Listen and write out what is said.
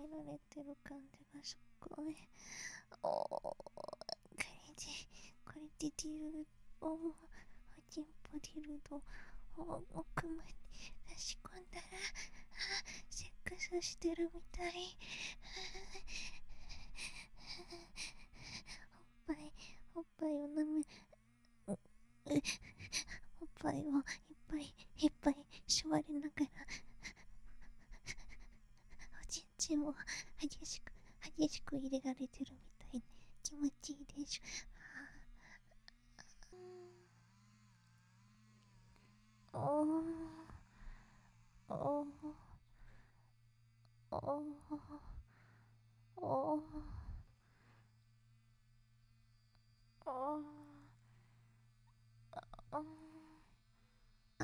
えられてる感じがすごい。おー、これでディルドをチンポディルドを奥まで差し込んだら、セックスしてるみたい。おっぱいを舐め、おっぱいをいっぱいいっぱい縛りながら、おちんちんを激しく入れられてるみたいで気持ちいいでしょ。おーおーおーおーおー